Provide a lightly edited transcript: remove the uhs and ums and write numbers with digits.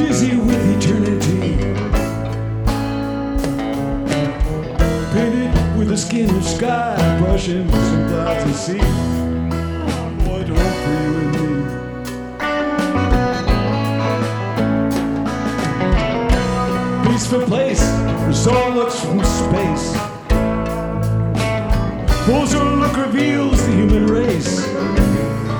dizzy with eternity, painted with the skin of sky, brushing some clouds of sea. What hope for you and me? Peaceful place, the sun looks from space. Closer look reveals the human race.